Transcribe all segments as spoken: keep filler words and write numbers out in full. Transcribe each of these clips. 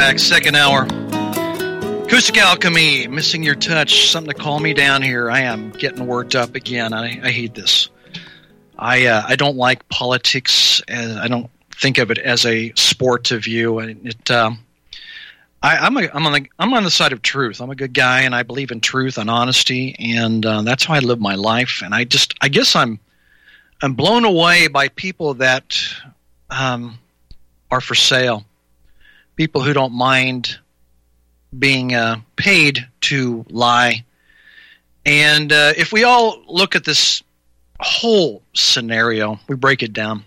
back, second hour. Acoustic Alchemy, Missing Your Touch, something to calm me down here. I am getting worked up again. I, I hate this. I uh, I don't like politics. As, I don't think of it as a sport to view. And it, um, I, I'm a, I'm on the I'm on the side of truth. I'm a good guy, and I believe in truth and honesty, and uh, that's how I live my life. And I just I guess I'm I'm blown away by people that um, are for sale. People who don't mind being uh, paid to lie. And uh, if we all look at this whole scenario, we break it down,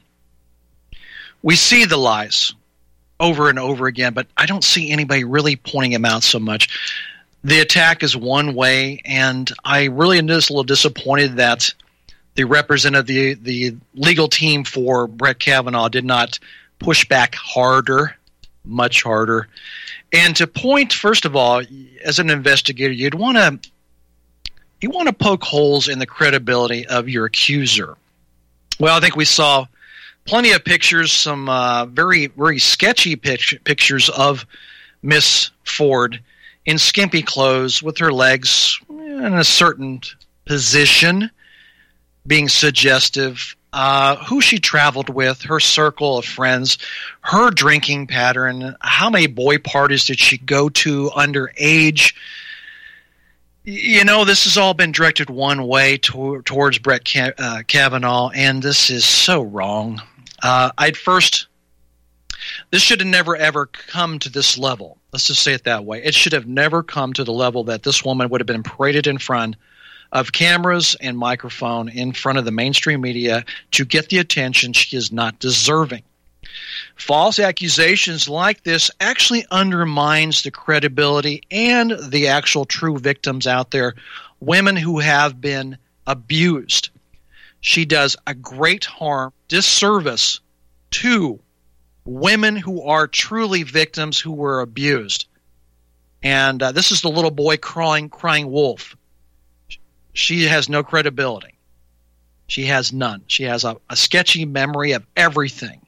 we see the lies over and over again, but I don't see anybody really pointing them out so much. The attack is one way, and I really am just a little disappointed that the representative, the, the legal team for Brett Kavanaugh did not push back harder, much harder. And to point, first of all, as an investigator, you'd want to you want to poke holes in the credibility of your accuser. Well, I think we saw plenty of pictures, some uh, very, very sketchy pic- pictures of Miss Ford in skimpy clothes with her legs in a certain position, being suggestive. Uh, who she traveled with, her circle of friends, her drinking pattern, how many boy parties did she go to underage. You know, this has all been directed one way to, towards Brett Ka- uh, Kavanaugh, and this is so wrong. Uh, I'd first, this should have never, ever come to this level. Let's just say it that way. It should have never come to the level that this woman would have been paraded in front of cameras and microphone in front of the mainstream media to get the attention she is not deserving. False accusations like this actually undermines the credibility and the actual true victims out there, women who have been abused. She does a great harm, disservice to women who are truly victims who were abused. And uh, this is the little boy crying, crying wolf. She has no credibility. She has none. She has a, a sketchy memory of everything.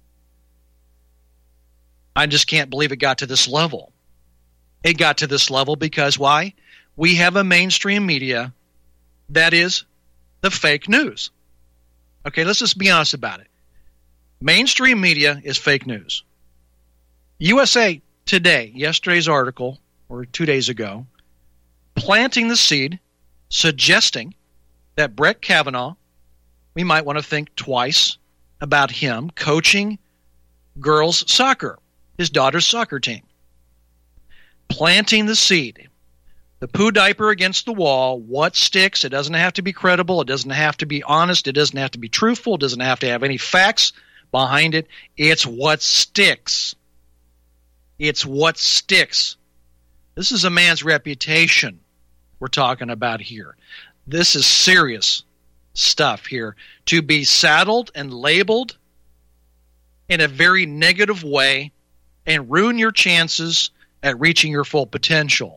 I just can't believe it got to this level. It got to this level because why? We have a mainstream media that is the fake news. Okay, let's just be honest about it. Mainstream media is fake news. U S A Today, yesterday's article, or two days ago, planting the seed, suggesting that Brett Kavanaugh, we might want to think twice about him coaching girls soccer, his daughter's soccer team. Planting the seed. The poo diaper against the wall, what sticks? It doesn't have to be credible. It doesn't have to be honest. It doesn't have to be truthful. It doesn't have to have any facts behind it. It's what sticks. It's what sticks. This is a man's reputation we're talking about here. This is serious stuff here. To be saddled and labeled in a very negative way and ruin your chances at reaching your full potential.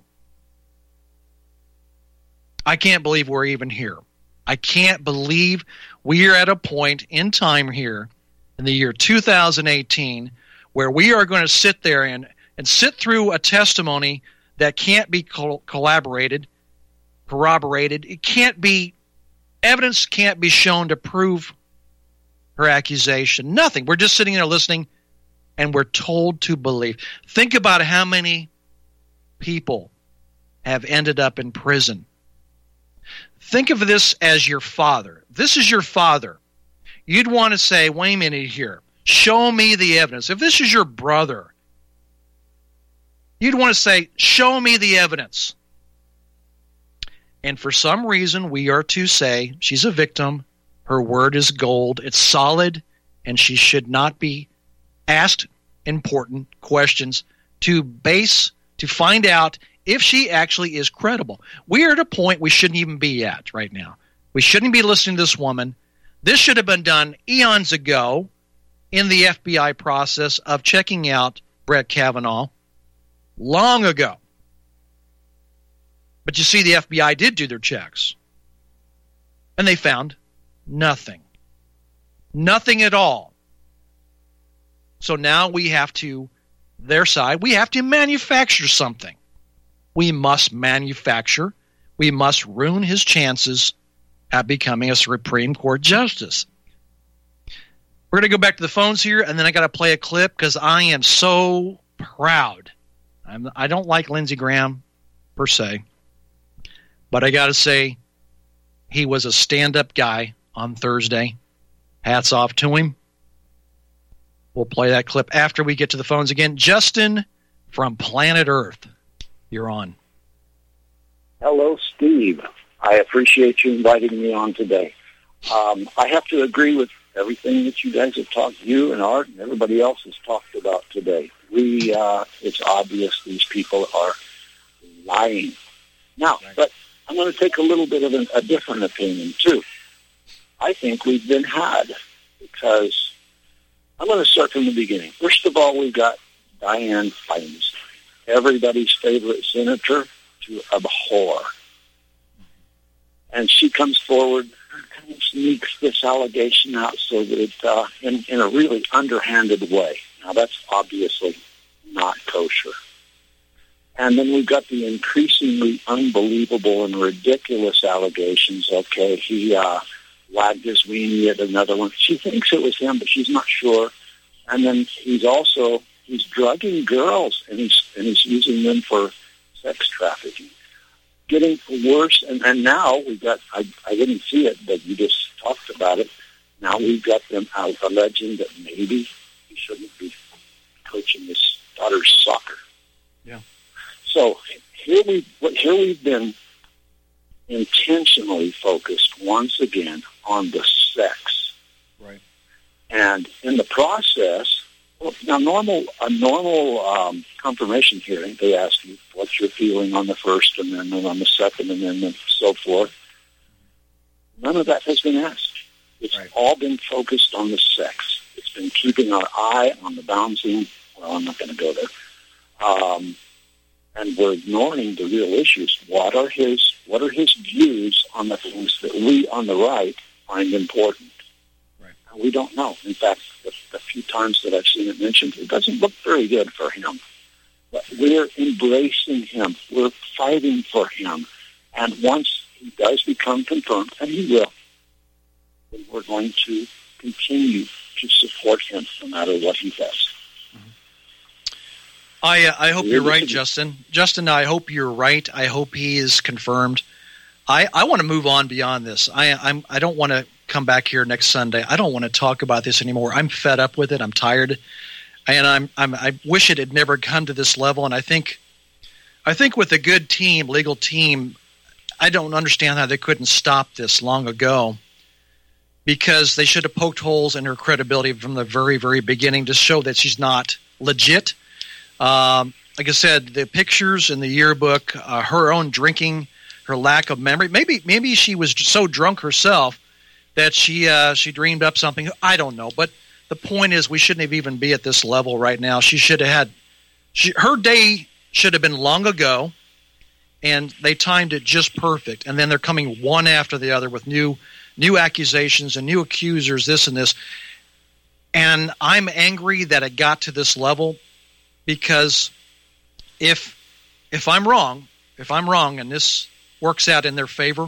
I can't believe we're even here. I can't believe we are at a point in time here in the year two thousand eighteen where we are going to sit there and, and sit through a testimony that can't be col- collaborated corroborated. It can't be, evidence can't be shown to prove her accusation. Nothing. We're just sitting there listening, and we're told to believe. Think about how many people have ended up in prison. Think of this as your father. This is your father. You'd want to say, wait a minute here. Show me the evidence. If this is your brother, you'd want to say, show me the evidence. And for some reason, we are to say she's a victim. Her word is gold. It's solid, and she should not be asked important questions to base, to find out if she actually is credible. We are at a point we shouldn't even be at right now. We shouldn't be listening to this woman. This should have been done eons ago in the F B I process of checking out Brett Kavanaugh long ago. But you see, the F B I did do their checks, and they found nothing. Nothing at all. So now we have to their side. We have to manufacture something. We must manufacture. We must ruin his chances at becoming a Supreme Court justice. We're going to go back to the phones here, and then I got to play a clip because I am so proud. I'm, I don't like Lindsey Graham per se, but I got to say he was a stand-up guy on Thursday. Hats off to him. We'll play that clip after we get to the phones again. Justin from Planet Earth, you're on. Hello, Steve. I appreciate you inviting me on today. Um, I have to agree with everything that you guys have talked, you and Art and everybody else has talked about today. We, uh, it's obvious these people are lying. Now, right. But I'm going to take a little bit of an, a different opinion, too. I think we've been had because I'm going to start from the beginning. First of all, we've got Dianne Feinstein, everybody's favorite senator to abhor. And she comes forward and kind of sneaks this allegation out so that it, uh, in, in a really underhanded way. Now, that's obviously not kosher. And then we've got the increasingly unbelievable and ridiculous allegations. Okay, he uh, wagged his weenie at another one. She thinks it was him, but she's not sure. And then he's also, he's drugging girls, and he's, and he's using them for sex trafficking. Getting worse, and, and now we've got, I, I didn't see it, but you just talked about it. Now we've got them out alleging that maybe he shouldn't be coaching his daughter's soccer. Yeah. So here, we, here we've been intentionally focused once again on the sex. Right. And in the process, well, now normal, a normal um, confirmation hearing, they ask you what's your feeling on the First Amendment, on the Second Amendment, so forth. None of that has been asked. It's right. all been focused on the sex. It's been keeping our eye on the bouncing. Well, I'm not going to go there. Um, and we're ignoring the real issues. What are his What are his views on the things that we on the right find important? Right. And we don't know. In fact, the, the few times that I've seen it mentioned, it doesn't look very good for him. But we're embracing him. We're fighting for him. And once he does become confirmed, and he will, then we're going to continue to support him no matter what he does. I uh, I hope you're right, Justin. Justin, I hope you're right. I hope he is confirmed. I, I want to move on beyond this. I I'm I don't want to come back here next Sunday. I don't want to talk about this anymore. I'm fed up with it. I'm tired, and I'm I'm I wish it had never come to this level. And I think I think with a good team, legal team, I don't understand how they couldn't stop this long ago. Because they should have poked holes in her credibility from the very, very beginning to show that she's not legit. Um, like I said, the pictures in the yearbook, uh, her own drinking, her lack of memory. Maybe maybe she was so drunk herself that she uh, she dreamed up something. I don't know. But the point is we shouldn't have even be at this level right now. She should have had she, – her day should have been long ago, and they timed it just perfect. And then they're coming one after the other with new – new accusations and new accusers, this and this. And I'm angry that it got to this level because if if I'm wrong, if I'm wrong and this works out in their favor,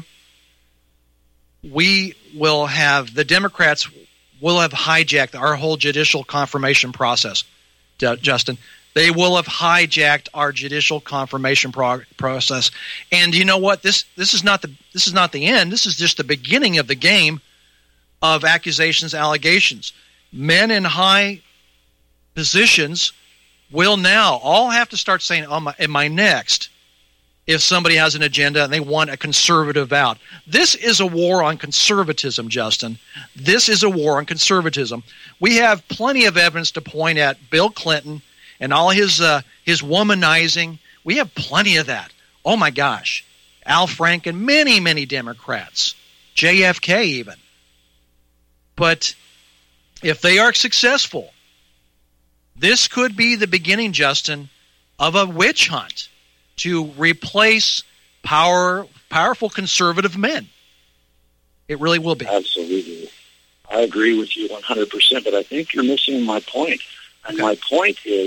we will have, the Democrats will have hijacked our whole judicial confirmation process, Justin. They will have hijacked our judicial confirmation pro- process, and you know what? This this is not the this is not the end. This is just the beginning of the game of accusations, allegations. Men in high positions will now all have to start saying, "Oh, my, am I next?" If somebody has an agenda and they want a conservative out. This is a war on conservatism, Justin. This is a war on conservatism. We have plenty of evidence to point at Bill Clinton and all his uh, his womanizing. We have plenty of that. Oh, my gosh. Al Franken, many, many Democrats. J F K even. But if they are successful, this could be the beginning, Justin, of a witch hunt to replace power, powerful conservative men. It really will be. Absolutely. I agree with you one hundred percent, but I think you're missing my point. And okay. my point is,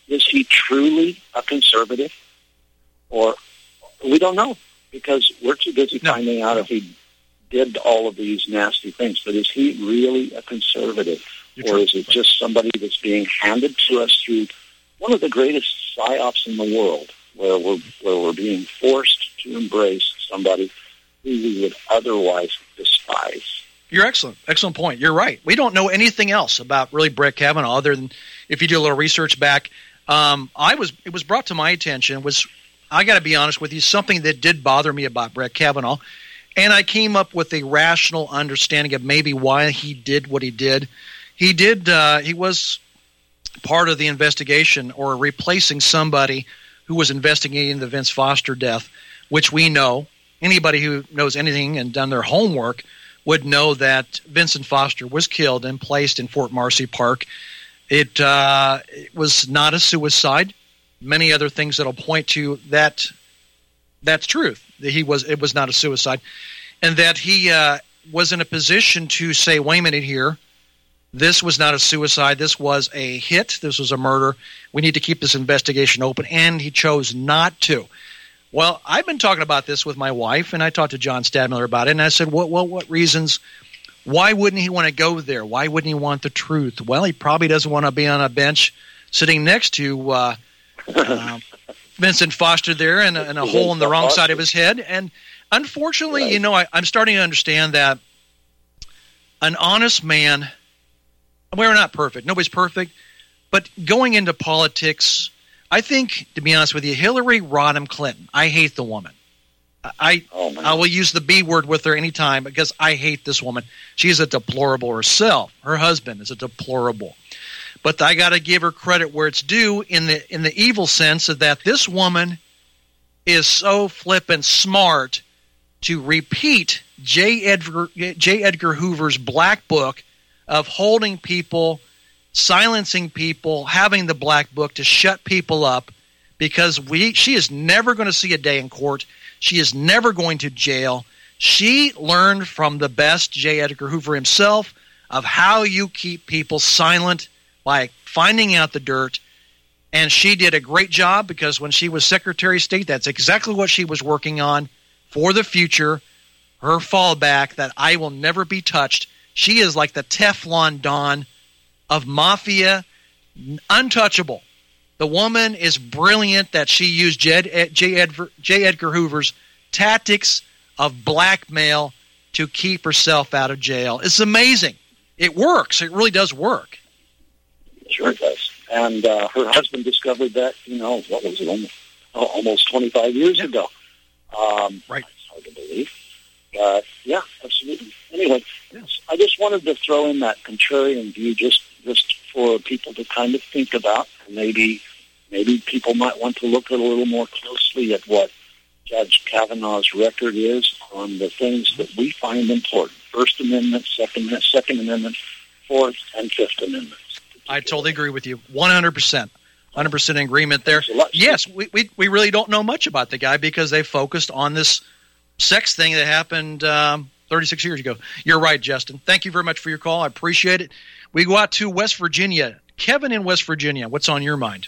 is he truly a conservative? Or we don't know, because we're too busy no. finding out if he did all of these nasty things. But is he really a conservative? You're or true. Is it just somebody that's being handed to us through one of the greatest psyops in the world, where we're, where we're being forced to embrace somebody who we would otherwise despise? You're excellent. Excellent point. You're right. We don't know anything else about really Brett Kavanaugh other than if you do a little research back. Um, I was it was brought to my attention was I got to be honest with you, something that did bother me about Brett Kavanaugh, and I came up with a rational understanding of maybe why he did what he did. He did. Uh, he was part of the investigation or replacing somebody who was investigating the Vince Foster death, which we know. Anybody who knows anything and done their homework would know that Vincent Foster was killed and placed in Fort Marcy Park. It, uh, it was not a suicide. Many other things that'll point to that. That's truth. That he was. It was not a suicide, and that he uh, was in a position to say, "Wait a minute here. This was not a suicide. This was a hit. This was a murder. We need to keep this investigation open." And he chose not to. Well, I've been talking about this with my wife, and I talked to John Stadmiller about it, and I said, well, well, what reasons, why wouldn't he want to go there? Why wouldn't he want the truth? Well, he probably doesn't want to be on a bench sitting next to uh, uh, Vincent Foster there and, and a hole in the wrong side of his head. And unfortunately, right. you know, I, I'm starting to understand that an honest man, we're not perfect. Nobody's perfect. But going into politics, I think, to be honest with you, Hillary Rodham Clinton, I hate the woman. I oh, I will use the B word with her anytime because I hate this woman. She is a deplorable herself. Her husband is a deplorable. But I got to give her credit where it's due in the in the evil sense of that this woman is so flippin' smart to repeat J. Edgar, J. Edgar Hoover's Black Book of holding people, silencing people, having the Black Book to shut people up because we she is never going to see a day in court. She is never going to jail. She learned from the best, J. Edgar Hoover himself, of how you keep people silent by finding out the dirt. And she did a great job because when she was Secretary of State, that's exactly what she was working on for the future, her fallback that I will never be touched. She is like the Teflon Don of mafia, untouchable. The woman is brilliant that she used J. J. Edgar, J. Edgar Hoover's tactics of blackmail to keep herself out of jail. It's amazing. It works. It really does work. Sure it does. And uh, her husband discovered that, you know, what was it, almost, almost twenty-five years yeah. ago. Um, right. It's hard to believe. But, yeah, absolutely. Anyway, yes. I just wanted to throw in that contrarian view just, just for people to kind of think about. Maybe maybe people might want to look a little more closely at what Judge Kavanaugh's record is on the things that we find important. First Amendment, Second, Second Amendment, Fourth, and Fifth Amendments. I totally agree with you. one hundred percent. one hundred percent agreement there. Yes, we, we we really don't know much about the guy because they focused on this sex thing that happened um, thirty-six years ago. You're right, Justin. Thank you very much for your call. I appreciate it. We go out to West Virginia. Kevin in West Virginia, what's on your mind?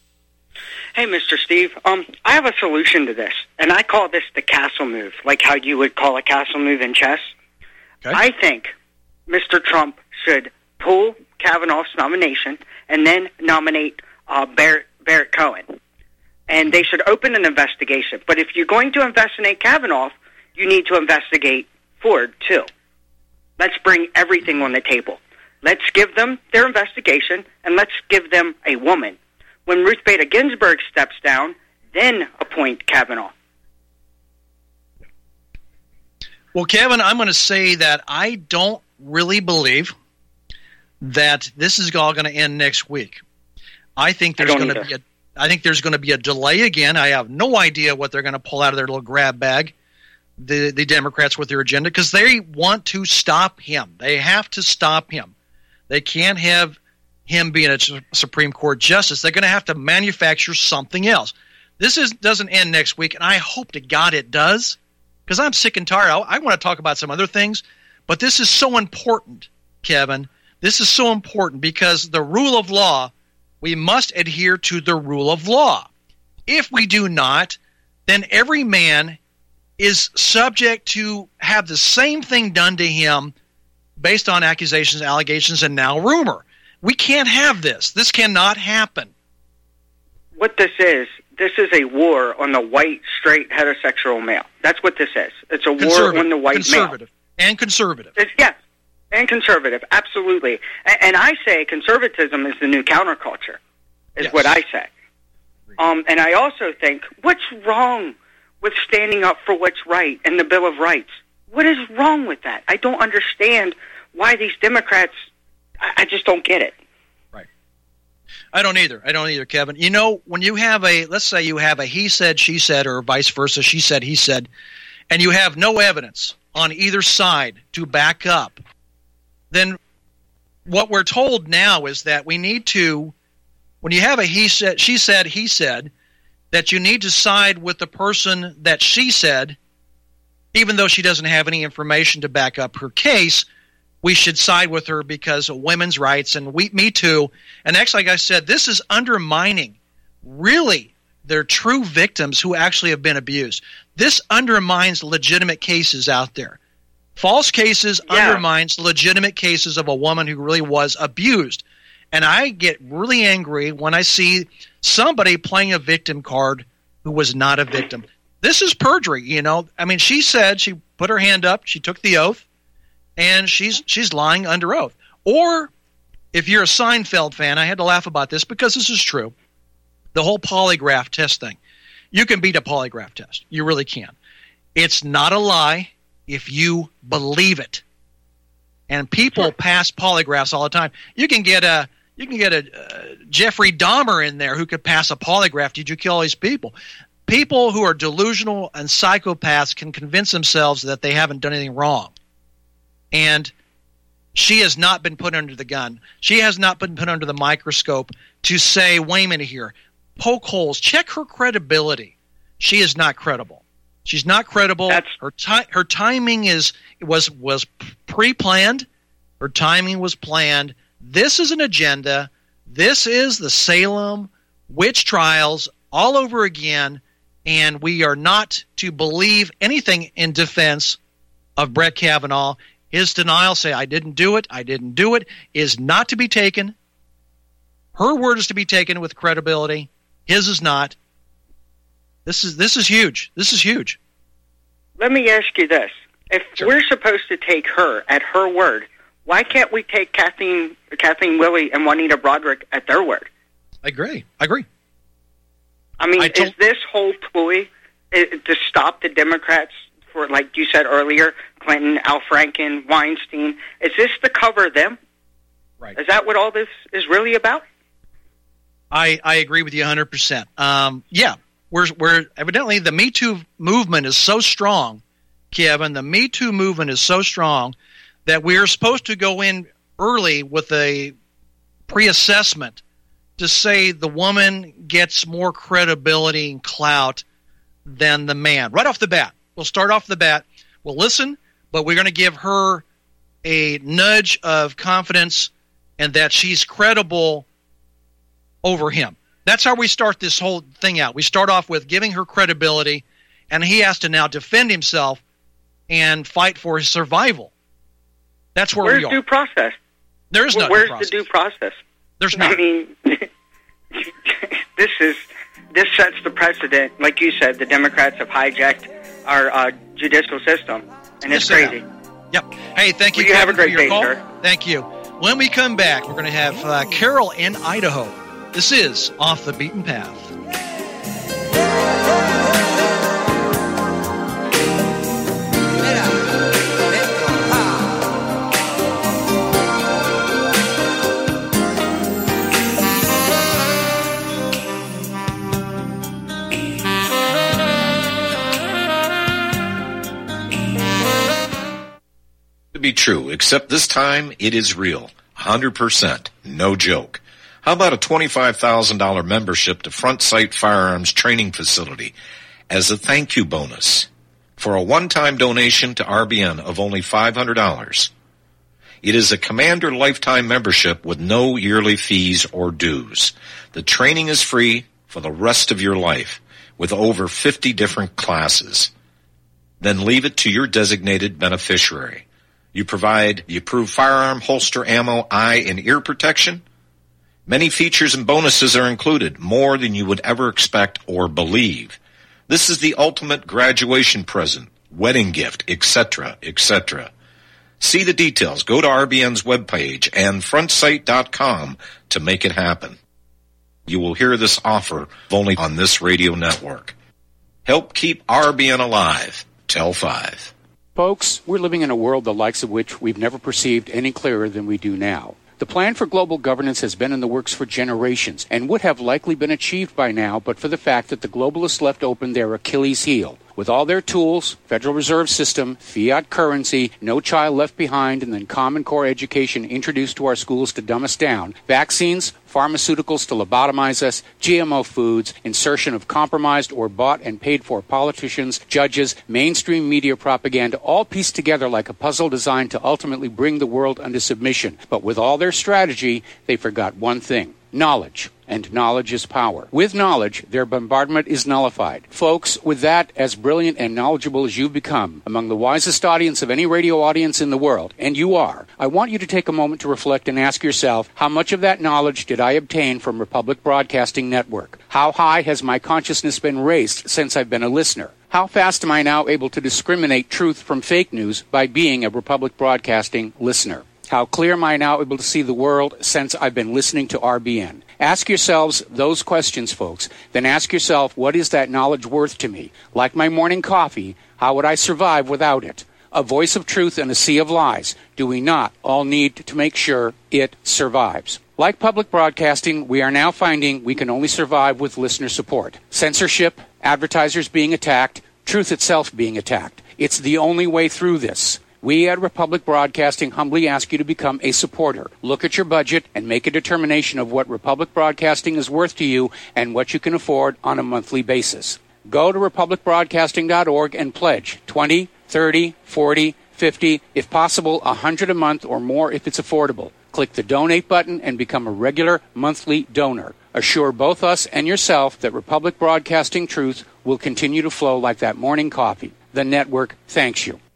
Hey, Mister Steve. Um, I have a solution to this, and I call this the castle move, like how you would call a castle move in chess. Okay. I think Mister Trump should pull Kavanaugh's nomination and then nominate uh, Barrett, Barrett Cohen. And they should open an investigation. But if you're going to investigate Kavanaugh, you need to investigate Ford, too. Let's bring everything on the table. Let's give them their investigation, and let's give them a woman. When Ruth Bader Ginsburg steps down, then appoint Kavanaugh. Well, Kevin, I'm going to say that I don't really believe that this is all going to end next week. I think there's going to be a I think there's going to be a delay again. I have no idea what they're going to pull out of their little grab bag, the the Democrats with their agenda, because they want to stop him. They have to stop him. They can't have him being a Supreme Court justice. They're going to have to manufacture something else. This is doesn't end next week, and I hope to God it does, because I'm sick and tired. I, I want to talk about some other things, but this is so important, Kevin. This is so important because the rule of law we must adhere to the rule of law. If we do not, then every man is subject to have the same thing done to him based on accusations, allegations, and now rumor. We can't have this. This cannot happen. What this is, this is a war on the white, straight, heterosexual male. That's what this is. It's a war on the white conservative, male. And conservative. It's, yes, and conservative, absolutely. And, and I say conservatism is the new counterculture, is yes. what I say. Um, and I also think, what's wrong with standing up for what's right in the Bill of Rights? What is wrong with that? I don't understand why these Democrats, I, I just don't get it. Right. I don't either. I don't either, Kevin. You know, when you have a, let's say you have a he said, she said, or vice versa, she said, he said, and you have no evidence on either side to back up, then what we're told now is that we need to, when you have a he said, she said, he said, that you need to side with the person that she said, even though she doesn't have any information to back up her case, we should side with her because of women's rights and we, Me Too. And actually, like I said, this is undermining really their true victims who actually have been abused. This undermines legitimate cases out there. False cases yeah. undermines legitimate cases of a woman who really was abused. And I get really angry when I see somebody playing a victim card who was not a victim. This is perjury, you know. I mean, she said, she put her hand up, she took the oath, and she's she's lying under oath. Or if you're a Seinfeld fan, I had to laugh about this because this is true. The whole polygraph test thing. You can beat a polygraph test. You really can. It's not a lie if you believe it. And people pass polygraphs all the time. You can get a you can get a uh, Jeffrey Dahmer in there who could pass a polygraph. Did you kill all these people? People who are delusional and psychopaths can convince themselves that they haven't done anything wrong. And she has not been put under the gun. She has not been put under the microscope to say, wait a minute here, poke holes, check her credibility. She is not credible. She's not credible. That's- her ti- her timing is was was pre-planned. Her timing was planned. This is an agenda. This is the Salem witch trials all over again. And we are not to believe anything in defense of Brett Kavanaugh. His denial, say, I didn't do it, I didn't do it, is not to be taken. Her word is to be taken with credibility. His is not. This is this is huge. This is huge. Let me ask you this. If sure. we're supposed to take her at her word, why can't we take Kathleen, Kathleen Willey and Juanita Broaddrick at their word? I agree. I agree. I mean, I is this whole ploy to stop the Democrats for, like you said earlier, Clinton, Al Franken, Weinstein, is this to cover them? Right. Is that what all this is really about? I, I agree with you one hundred percent. Um, yeah, we're, we're evidently the Me Too movement is so strong, Kevin, the Me Too movement is so strong that we are supposed to go in early with a pre-assessment to say the woman gets more credibility and clout than the man. Right off the bat. We'll start off the bat. We'll listen, but we're going to give her a nudge of confidence and that she's credible over him. That's how we start this whole thing out. We start off with giving her credibility, and he has to now defend himself and fight for his survival. That's where Where's we are. Where's due process? There is no Where's due process. the due process? There's not. I mean, this is this sets the precedent. Like you said, the Democrats have hijacked our uh, judicial system, and it's yes, crazy. Yep. Hey, thank you, well, you Kevin, have a great for your day, call. sir. Thank you. When we come back, we're going to have uh, Carol in Idaho. This is Off the Beaten Path. To be true, except this time it is real. one hundred percent. No joke. How about a twenty-five thousand dollars membership to Front Sight Firearms Training Facility as a thank you bonus for a one-time donation to R B N of only five hundred dollars? It is a Commander lifetime membership with no yearly fees or dues. The training is free for the rest of your life with over fifty different classes. Then leave it to your designated beneficiary. You provide the approved firearm, holster, ammo, eye, and ear protection. Many features and bonuses are included, more than you would ever expect or believe. This is the ultimate graduation present, wedding gift, et cetera, et cetera. See the details. Go to R B N's webpage and front sight dot com to make it happen. You will hear this offer only on this radio network. Help keep R B N alive. Tell five. Folks, we're living in a world the likes of which we've never perceived any clearer than we do now. The plan for global governance has been in the works for generations and would have likely been achieved by now but for the fact that the globalists left open their Achilles heel. With all their tools, Federal Reserve System, fiat currency, no child left behind, and then Common Core education introduced to our schools to dumb us down, vaccines, pharmaceuticals to lobotomize us, G M O foods, insertion of compromised or bought and paid for politicians, judges, mainstream media propaganda, all pieced together like a puzzle designed to ultimately bring the world under submission. But with all their strategy, they forgot one thing: knowledge. And knowledge is power. With knowledge, their bombardment is nullified. Folks, with that, as brilliant and knowledgeable as you've become, among the wisest audience of any radio audience in the world, and you are, I want you to take a moment to reflect and ask yourself, how much of that knowledge did I obtain from Republic Broadcasting Network? How high has my consciousness been raised since I've been a listener? How fast am I now able to discriminate truth from fake news by being a Republic Broadcasting listener? How clear am I now able to see the world since I've been listening to R B N? Ask yourselves those questions, folks. Then ask yourself, what is that knowledge worth to me? Like my morning coffee, how would I survive without it? A voice of truth in a sea of lies. Do we not all need to make sure it survives? Like public broadcasting, we are now finding we can only survive with listener support. Censorship, advertisers being attacked, truth itself being attacked. It's the only way through this. We at Republic Broadcasting humbly ask you to become a supporter. Look at your budget and make a determination of what Republic Broadcasting is worth to you and what you can afford on a monthly basis. Go to republic broadcasting dot org and pledge twenty, thirty, forty, fifty, if possible one hundred a month or more if it's affordable. Click the donate button and become a regular monthly donor. Assure both us and yourself that Republic Broadcasting truth will continue to flow like that morning coffee. The network thanks you.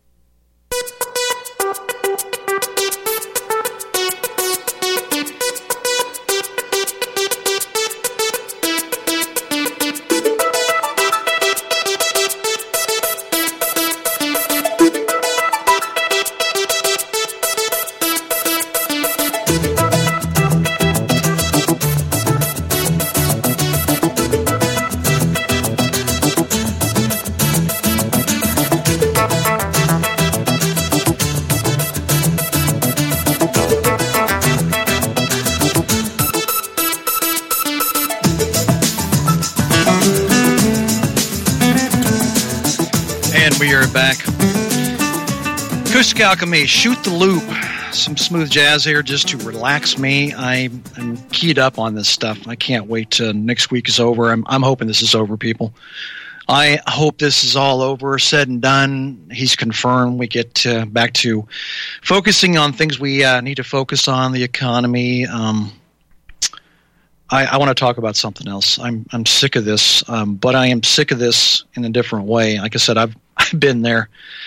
Acoustic Alchemy, Shoot the Loop. Some smooth jazz here just to relax me. I, I'm keyed up on this stuff. I can't wait till next week is over. I'm, I'm hoping this is over, people. I hope this is all over, said and done. He's confirmed. We get uh, back to focusing on things we uh, need to focus on, the economy. Um, I, I want to talk about something else. I'm I'm sick of this, um, but I am sick of this in a different way. Like I said, I've I've been there.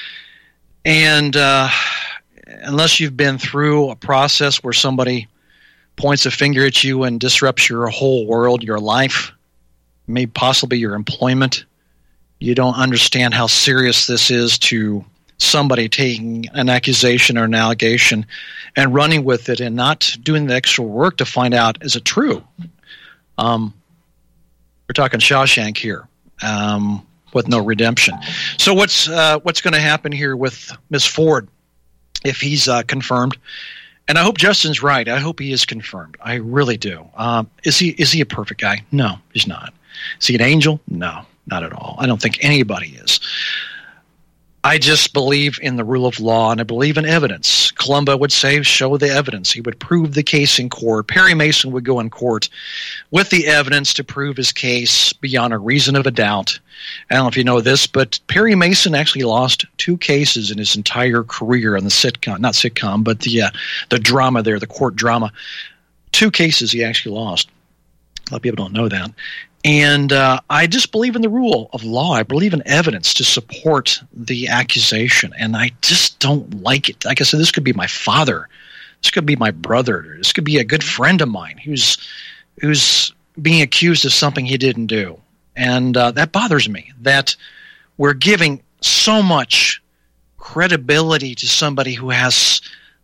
And uh, unless you've been through a process where somebody points a finger at you and disrupts your whole world, your life, maybe possibly your employment, you don't understand how serious this is to somebody taking an accusation or an allegation and running with it and not doing the extra work to find out, is it true? Um, we're talking Shawshank here. Um with no redemption. So what's uh, what's going to happen here with Miss Ford if he's uh, confirmed? And I hope Justin's right. I hope he is confirmed. I really do. Um, is he is he a perfect guy? No, he's not. Is he an angel? No, not at all. I don't think anybody is. I just believe in the rule of law, and I believe in evidence. Columbo would say, show the evidence. He would prove the case in court. Perry Mason would go in court with the evidence to prove his case beyond a reason of a doubt. I don't know if you know this, but Perry Mason actually lost two cases in his entire career on the sitcom, not sitcom, but the uh, the drama there, the court drama. Two cases he actually lost. A lot of people don't know that. And uh, I just believe in the rule of law. I believe in evidence to support the accusation. And I just don't like it. Like I said, this could be my father. This could be my brother. This could be a good friend of mine who's who's being accused of something he didn't do. And uh, that bothers me, that we're giving so much credibility to somebody who has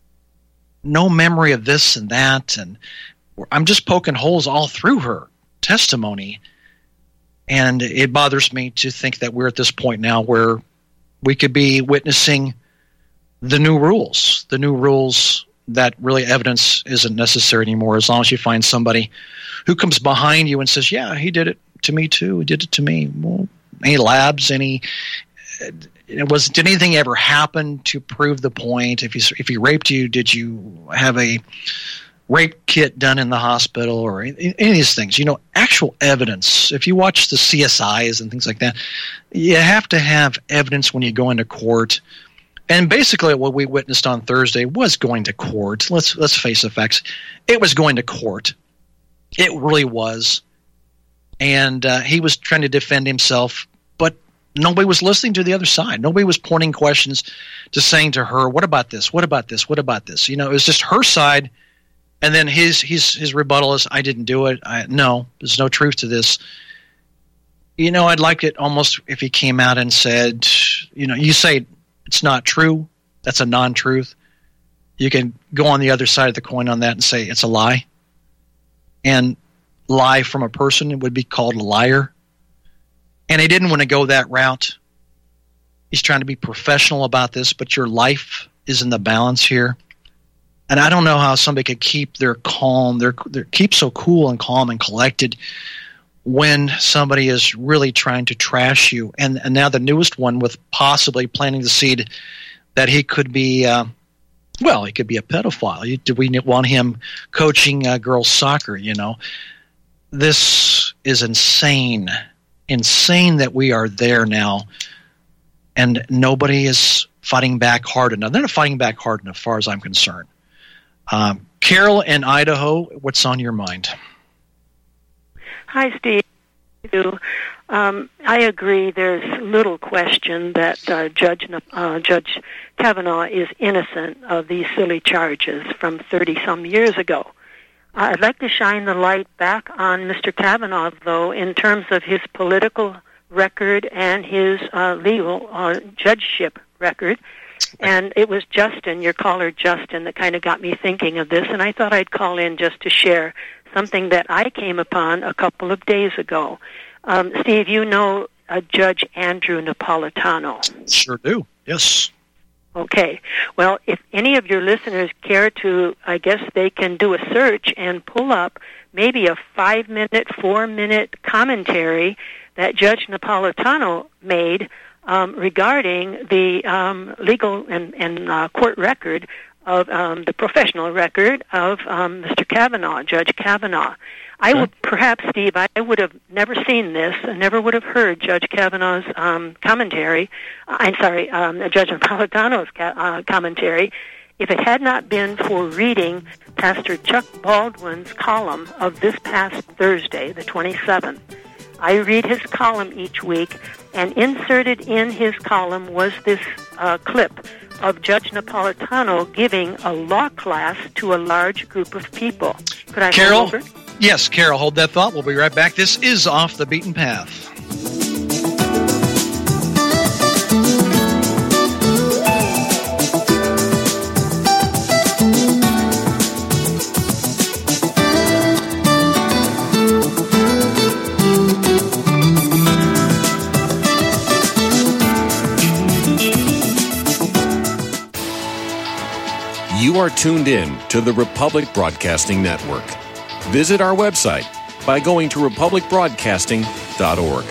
no memory of this and that. And I'm just poking holes all through her testimony. And it bothers me to think that we're at this point now where we could be witnessing the new rules, the new rules that really evidence isn't necessary anymore as long as you find somebody who comes behind you and says, yeah, he did it to me too. He did it to me. Well, any labs, any it was did anything ever happen to prove the point? If he if he raped you, did you have a rape kit done in the hospital or any, any of these things? You know, actual evidence. If you watch the C S Is and things like that, you have to have evidence when you go into court. And basically what we witnessed on Thursday was going to court. Let's let's face the facts. It was going to court. It really was. And uh, he was trying to defend himself, but nobody was listening to the other side. Nobody was pointing questions to saying to her, what about this? What about this? What about this? You know, it was just her side. And then his his his rebuttal is, I didn't do it. I, no, there's no truth to this. You know, I'd like it almost if he came out and said, you know, you say it's not true. That's a non-truth. You can go on the other side of the coin on that and say it's a lie. And lie from a person would be called a liar. And he didn't want to go that route. He's trying to be professional about this, but your life is in the balance here. And I don't know how somebody could keep their calm, their, their keep so cool and calm and collected when somebody is really trying to trash you. And, and now the newest one with possibly planting the seed that he could be, uh, well, he could be a pedophile. Do we want him coaching uh, girls soccer, you know? This is insane. Insane that we are there now. And nobody is fighting back hard enough. They're not fighting back hard enough as far as I'm concerned. Um, Carol in Idaho, what's on your mind? Hi, Steve. Um, I agree. There's little question that uh, Judge uh, Judge Kavanaugh is innocent of these silly charges from thirty-some years ago. I'd like to shine the light back on Mister Kavanaugh, though, in terms of his political record and his uh, legal uh, judgeship record. And it was Justin, your caller Justin, that kind of got me thinking of this, and I thought I'd call in just to share something that I came upon a couple of days ago. Um, Steve, you know uh, Judge Andrew Napolitano. Sure do, yes. Okay. Well, if any of your listeners care to, I guess they can do a search and pull up maybe a five-minute, four-minute commentary that Judge Napolitano made Um, regarding the um, legal and, and uh, court record of um, the professional record of um, Mister Kavanaugh, Judge Kavanaugh. I would perhaps, Steve, I would have never seen this, I never would have heard Judge Kavanaugh's um, commentary. I'm sorry, um, Judge Napolitano's ca- uh, commentary, if it had not been for reading Pastor Chuck Baldwin's column of this past Thursday, the twenty-seventh. I read his column each week, and inserted in his column was this uh, clip of Judge Napolitano giving a law class to a large group of people. Could I Carol? hold over? Yes, Carol, hold that thought. We'll be right back. This is Off the Beaten Path. You are tuned in to the Republic Broadcasting Network. Visit our website by going to republic broadcasting dot org.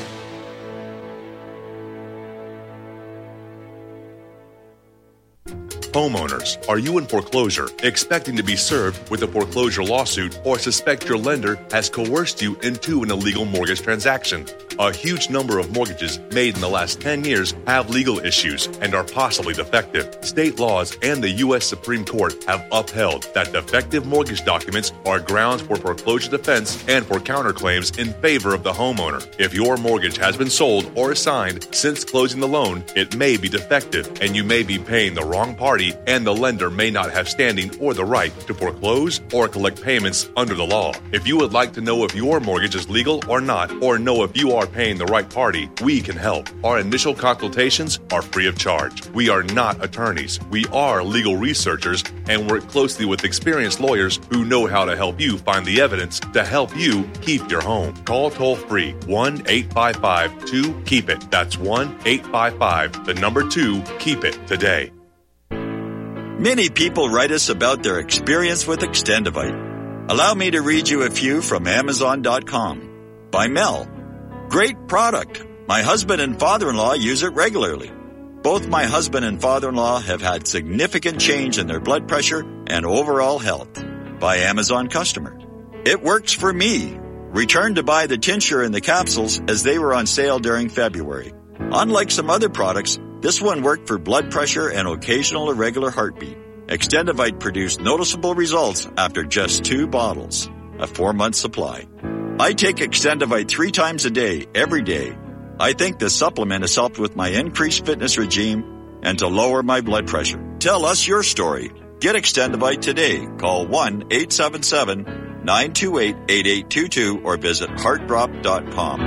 Homeowners, are you in foreclosure, expecting to be served with a foreclosure lawsuit, or suspect your lender has coerced you into an illegal mortgage transaction? A huge number of mortgages made in the last ten years have legal issues and are possibly defective. State laws and the U S Supreme Court have upheld that defective mortgage documents are grounds for foreclosure defense and for counterclaims in favor of the homeowner. If your mortgage has been sold or assigned since closing the loan, it may be defective and you may be paying the wrong party, and the lender may not have standing or the right to foreclose or collect payments under the law. If you would like to know if your mortgage is legal or not, or know if you are paying the right party, we can help. Our initial consultations are free of charge. We are not attorneys. We are legal researchers and work closely with experienced lawyers who know how to help you find the evidence to help you keep your home. Call toll free one eight five five two keep it. That's one eight five five, the number two, keep it today. Many people write us about their experience with Extendivite. Allow me to read you a few from Amazon dot com. By Mel. Great product. My husband and father-in-law use it regularly. Both my husband and father-in-law have had significant change in their blood pressure and overall health. By Amazon customer. It works for me. Returned to buy the tincture and the capsules as they were on sale during February. Unlike some other products, this one worked for blood pressure and occasional irregular heartbeat. Extendivite produced noticeable results after just two bottles, a four-month supply. I take Extendivite three times a day, every day. I think this supplement has helped with my increased fitness regime and to lower my blood pressure. Tell us your story. Get Extendivite today. Call one eight seven seven, nine two eight, eight eight two two or visit heart drop dot com.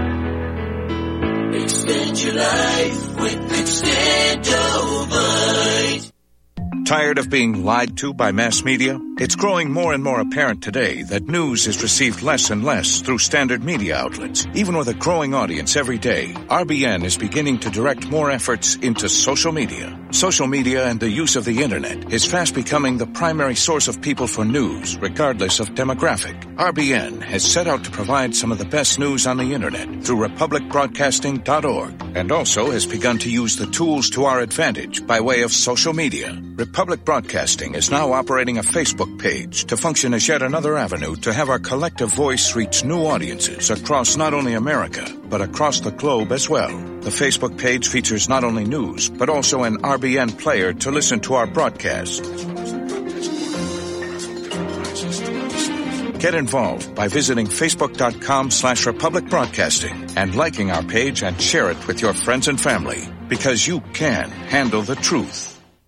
Extend your life with Extendivite. Tired of being lied to by mass media? It's growing more and more apparent today that news is received less and less through standard media outlets. Even with a growing audience every day, R B N is beginning to direct more efforts into social media. Social media and the use of the internet is fast becoming the primary source of people for news, regardless of demographic. R B N has set out to provide some of the best news on the internet through republic broadcasting dot org, and also has begun to use the tools to our advantage by way of social media. Republic Broadcasting is now operating a Facebook page to function as yet another avenue to have our collective voice reach new audiences across not only America, but across the globe as well. The Facebook page features not only news, but also an R B N player to listen to our broadcasts. Get involved by visiting facebook.com slash Republic Broadcasting and liking our page and share it with your friends and family, because you can handle the truth.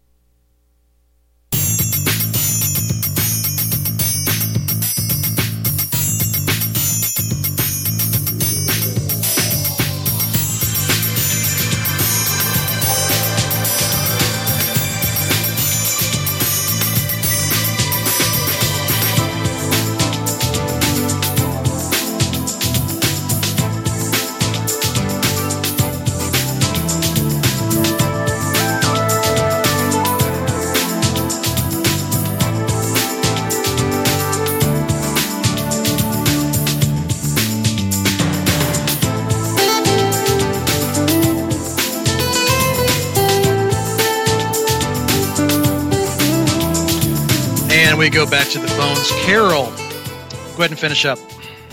We go back to the phones. Carol, go ahead and finish up.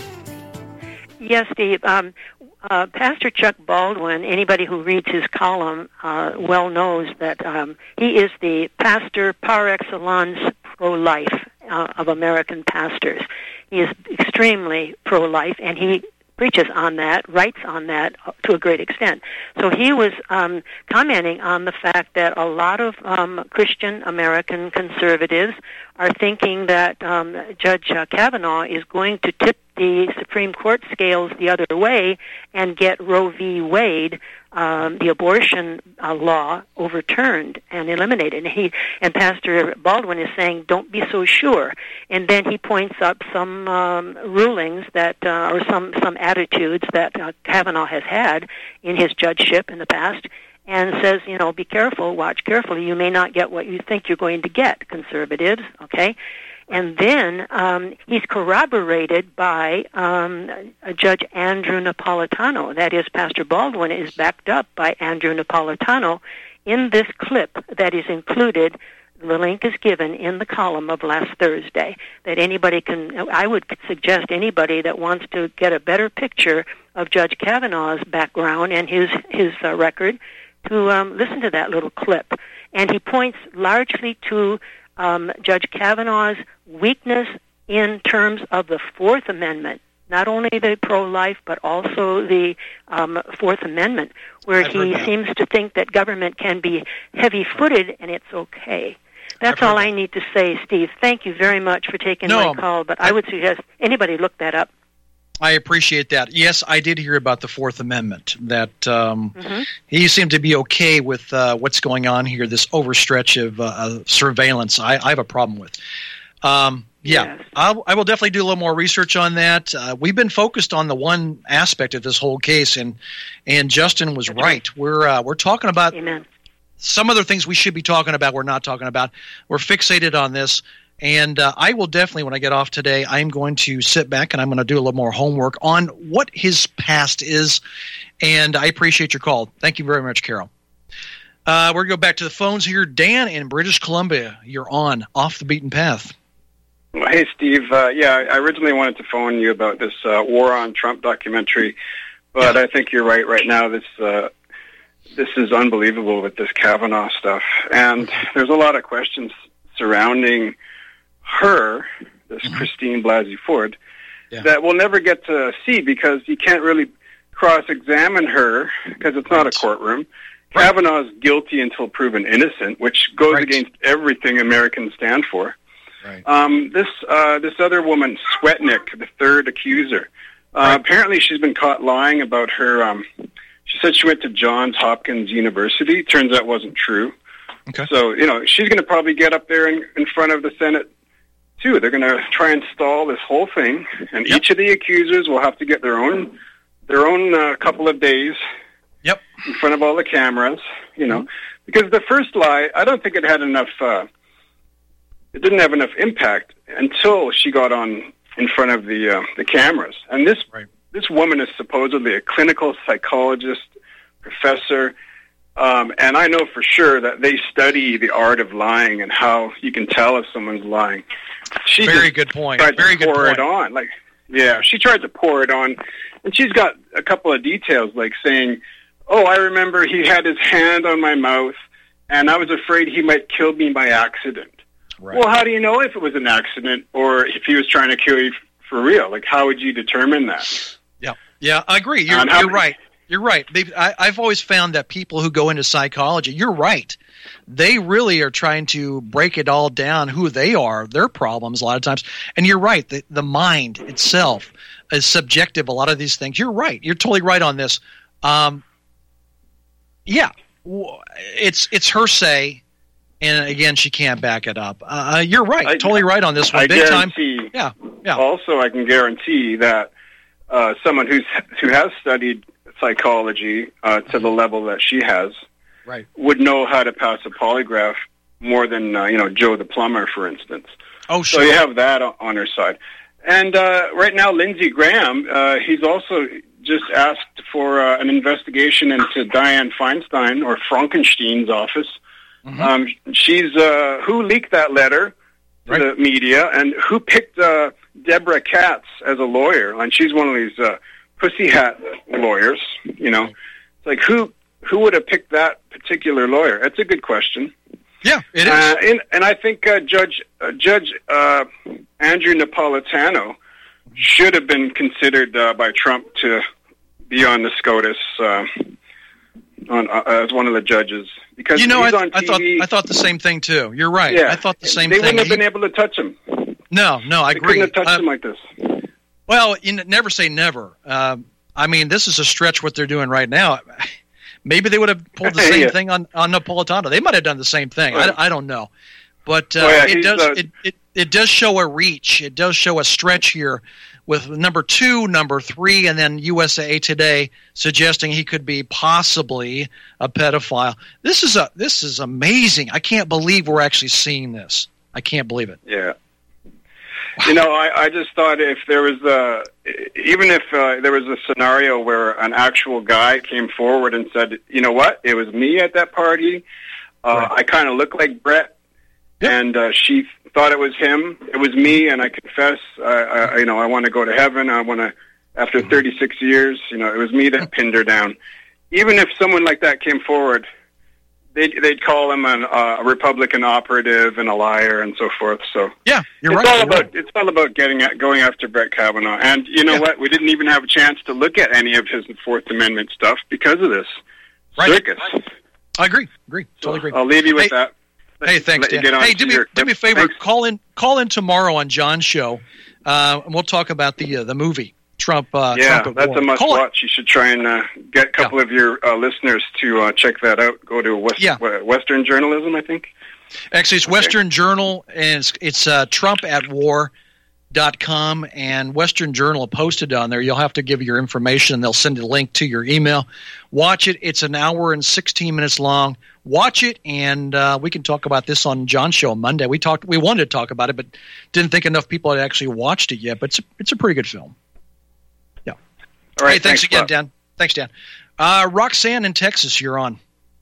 Yes, Steve. Um, uh, Pastor Chuck Baldwin, anybody who reads his column uh, well knows that um, he is the pastor par excellence pro-life uh, of American pastors. He is extremely pro-life, and he preaches on that, writes on that to a great extent. So he was um, commenting on the fact that a lot of um, Christian American conservatives are thinking that um, Judge uh, Kavanaugh is going to tip the Supreme Court scales the other way and get Roe v. Wade, um, the abortion uh, law, overturned and eliminated. And he and Pastor Baldwin is saying, "Don't be so sure." And then he points up some um, rulings that, uh, or some some attitudes that uh, Kavanaugh has had in his judgeship in the past, and says, you know, be careful, watch carefully. You may not get what you think you're going to get, conservatives. Okay. And then um, he's corroborated by um, Judge Andrew Napolitano. That is, Pastor Baldwin is backed up by Andrew Napolitano in this clip that is included, The link is given in the column of last Thursday that anybody can, I would suggest anybody that wants to get a better picture of Judge Kavanaugh's background and his, his uh, record to um, listen to that little clip. And he points largely to um, Judge Kavanaugh's weakness in terms of the Fourth Amendment, not only the pro-life, but also the um, Fourth Amendment, where I've he seems to think that government can be heavy-footed and it's okay. That's all I need to say, Steve. Thank you very much for taking no, my call, but I, I would suggest anybody look that up. I appreciate that. Yes, I did hear about the Fourth Amendment, that um, mm-hmm. he seemed to be okay with uh, what's going on here, this overstretch of uh, surveillance. I, I have a problem with. Um, yeah, yes. I'll, I will definitely do a little more research on that. Uh, we've been focused on the one aspect of this whole case, and and Justin was right. right. We're uh, we're talking about Amen. some other things we should be talking about. We're not talking about. We're fixated on this. And uh, I will definitely, when I get off today, I'm going to sit back and I'm going to do a little more homework on what his past is. And I appreciate your call. Thank you very much, Carol. Uh, we're going to go back to the phones here. Dan in British Columbia, you're on Off the Beaten Path. Well, hey, Steve. Uh, yeah, I originally wanted to phone you about this uh, War on Trump documentary, but yeah. I think you're right. Right now, this uh, this is unbelievable with this Kavanaugh stuff. And there's a lot of questions surrounding her, this mm-hmm. Christine Blasey Ford, yeah. that we'll never get to see because you can't really cross-examine her because it's right. not a courtroom. Right. Kavanaugh's guilty until proven innocent, which goes right. against everything Americans stand for. Right. Um, this uh, this other woman, Swetnick, the third accuser, uh, right. apparently she's been caught lying about her. Um, she said she went to Johns Hopkins University. Turns out it wasn't true. Okay. So, you know, she's going to probably get up there in, in front of the Senate, too. They're going to try and stall this whole thing, and yep. each of the accusers will have to get their own their own uh, couple of days yep. in front of all the cameras, you know. Mm-hmm. Because the first lie, I don't think it had enough, uh, it didn't have enough impact until she got on in front of the uh, the cameras. And this right. this woman is supposedly a clinical psychologist, professor, Um, and I know for sure that they study the art of lying and how you can tell if someone's lying. She Very good point. Tried Very to good pour point. it on, like yeah, she tried to pour it on, and she's got a couple of details, like saying, "Oh, I remember he had his hand on my mouth, and I was afraid he might kill me by accident." Right. Well, how do you know if it was an accident or if he was trying to kill you for real? Like, how would you determine that? Yeah, yeah, I agree. You're, um, you're many- right. You're right. I, I've always found that people who go into psychology, you're right. They really are trying to break it all down, who they are, their problems a lot of times. And you're right. The, the mind itself is subjective, a lot of these things. You're right. You're totally right on this. Um, yeah, it's it's her say. And again, she can't back it up. Uh, you're right. I, totally right on this one. I Big guarantee, time. Yeah, yeah. Also, I can guarantee that uh, someone who's who has studied psychology uh, to the level that she has right. would know how to pass a polygraph more than uh, you know Joe the plumber, for instance. Oh, sure. So you have that on her side. And uh, right now, Lindsey Graham, uh, he's also just asked for uh, an investigation into Dianne Feinstein or Frankenstein's office. Mm-hmm. Um, she's uh, who leaked that letter to right. the media, and who picked uh, Deborah Katz as a lawyer, and she's one of these uh, pussy hat lawyers. You know, it's like who who would have picked that particular lawyer? That's a good question. Yeah, it is. Uh, and, and I think uh, Judge uh, Judge uh, Andrew Napolitano should have been considered uh, by Trump to be on the SCOTUS uh, on uh, as one of the judges, because you know he's I, on I thought I thought the same thing too. You're right. Yeah, I thought the same they thing. They wouldn't have he, been able to touch him. No, no, I they agree. Couldn't have touched uh, him like this. Well, you never say never. Uh, I mean, this is a stretch what they're doing right now. Maybe they would have pulled the same yeah. thing on, on Napolitano. They might have done the same thing. Right. I, I don't know. But uh, oh, yeah, it does uh, it, it, it does show a reach. It does show a stretch here with number two, number three, and then U S A Today suggesting he could be possibly a pedophile. This is a this is amazing. I can't believe we're actually seeing this. I can't believe it. Yeah. You know, I, I just thought if there was a, even if uh, there was a scenario where an actual guy came forward and said, you know what, it was me at that party, uh, right. I kind of look like Brett, Yep. And uh, she thought it was him. It was me, and I confess, uh, I, you know, I want to go to heaven. I want to, after thirty-six years, you know, it was me that pinned her down. Even if someone like that came forward, they'd, they'd call him an, uh, a Republican operative and a liar and so forth. So yeah, you're it's right. All you're about, right. It's all about getting at, going after Brett Kavanaugh. And you know yeah. what? We didn't even have a chance to look at any of his Fourth Amendment stuff because of this right. circus. I agree. Agree. Totally agree. I'll leave you with hey, that. Let, hey, thanks, Dan. Hey, do me, your, do me a favor. Thanks. Call in Call in tomorrow on John's show, uh, and we'll talk about the uh, the movie. Trump, uh, yeah, Trump that's war. a must Call watch. it. You should try and uh, get a couple yeah. of your uh, listeners to uh, check that out. Go to West, yeah. Western Journalism, I think. Actually, it's okay. Western Journal, and it's, it's uh, Trump at war dot com, and Western Journal posted on there. You'll have to give your information, and they'll send a link to your email. Watch it. It's an hour and sixteen minutes long. Watch it, and uh, we can talk about this on John's show on Monday. We talked. We wanted to talk about it, but didn't think enough people had actually watched it yet. But it's a, it's a pretty good film. Yeah. All right. Hey, thanks, thanks again, Bob. Dan. Thanks, Dan. Uh, Roxanne in Texas, you're on.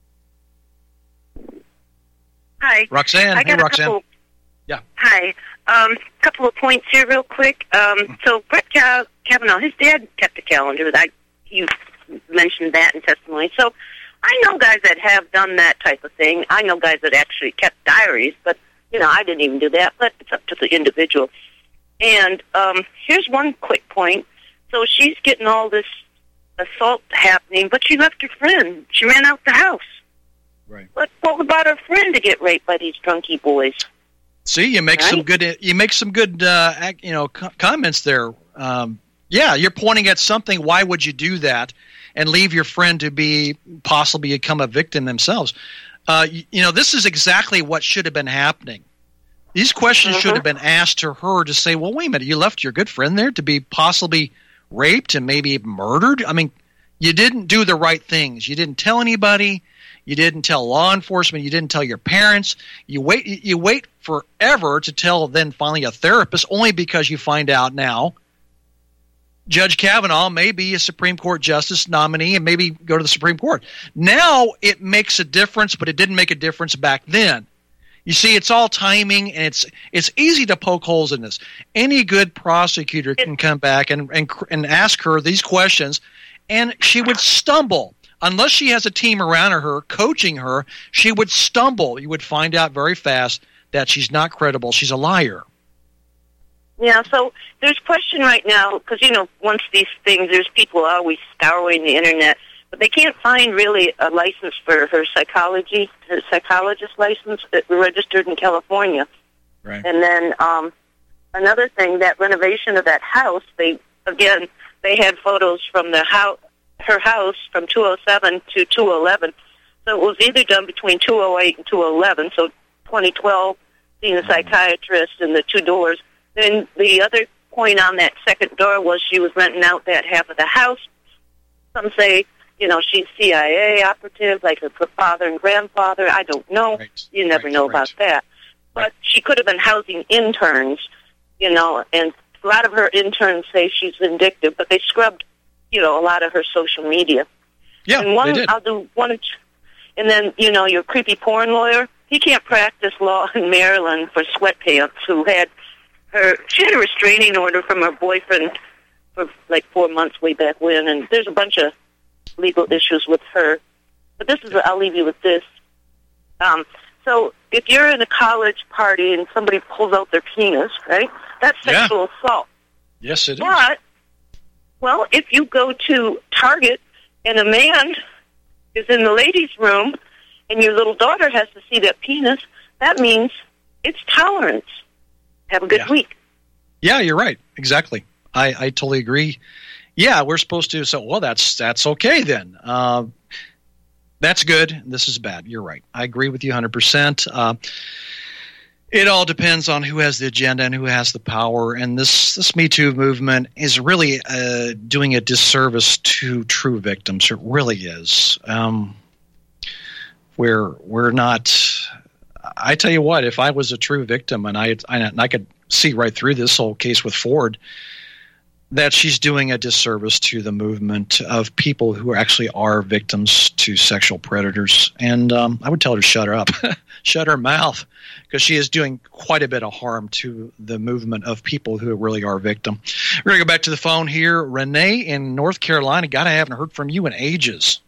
Hi. Roxanne. I got hey, a Roxanne. Couple, yeah. Hi. A um, couple of points here real quick. Um, so Brett Kavanaugh, his dad kept a calendar. That you mentioned that in testimony. So I know guys that have done that type of thing. I know guys that actually kept diaries, but, you know, I didn't even do that. But it's up to the individual. And um, here's one quick point. So she's getting all this assault happening, but she left her friend. She ran out the house. Right. But what about her friend to get raped by these drunky boys? See, you make right? some good. You make some good, uh, you know, co- comments there. Um, yeah, you're pointing at something. Why would you do that and leave your friend to be possibly become a victim themselves? Uh, you, you know, this is exactly what should have been happening. These questions mm-hmm. should have been asked to her to say, "Well, wait a minute, you left your good friend there to be possibly raped and maybe murdered. I mean, you didn't do the right things. You didn't tell anybody." You didn't tell law enforcement. You didn't tell your parents. You wait. You wait forever to tell then finally a therapist, only because you find out now Judge Kavanaugh may be a Supreme Court justice nominee and maybe go to the Supreme Court. Now it makes a difference, but it didn't make a difference back then. You see, it's all timing, and it's it's easy to poke holes in this. Any good prosecutor can come back and and, and ask her these questions, and she would stumble. Unless she has a team around her coaching her, she would stumble. You would find out very fast that she's not credible. She's a liar. Yeah, so there's question right now, because, you know, once these things, there's people always scouring the Internet, but they can't find really a license for her psychology, her psychologist license that registered in California. Right. And then um, another thing, that renovation of that house, they, again, they had photos from the house, her house from two oh seven to two eleven. So it was either done between two oh eight and two eleven, so twenty twelve, seeing a psychiatrist and the two doors. Then the other point on that second door was she was renting out that half of the house. Some say, you know, she's C I A operative, like her father and grandfather. I don't know. Right. You never right. know right. about that. But right. she could have been housing interns, you know, and a lot of her interns say she's vindictive, but they scrubbed, you know, a lot of her social media. Yeah, and one, they did. I'll do one, and then, you know, your creepy porn lawyer, he can't practice law in Maryland for sweatpants, who had her, she had a restraining order from her boyfriend for like four months way back when, and there's a bunch of legal issues with her. But this is, I'll leave you with this. Um, so if you're in a college party and somebody pulls out their penis, right, that's sexual yeah. assault. Yes, it is. But, well, if you go to Target and a man is in the ladies' room and your little daughter has to see that penis, that means it's tolerance. Have a good yeah. week. Yeah, you're right. Exactly. I, I totally agree. Yeah, we're supposed to say, well, that's that's okay then. Uh, that's good. This is bad. You're right. I agree with you one hundred percent. Uh, It all depends on who has the agenda and who has the power, and this this Me Too movement is really uh, doing a disservice to true victims. It really is. Um, we're we're not. I tell you what, if I was a true victim and I I, I could see right through this whole case with Ford, that she's doing a disservice to the movement of people who actually are victims to sexual predators. And um, I would tell her to shut her up, shut her mouth, because she is doing quite a bit of harm to the movement of people who really are victim. We're going to go back to the phone here. Renee in North Carolina. God, I haven't heard from you in ages.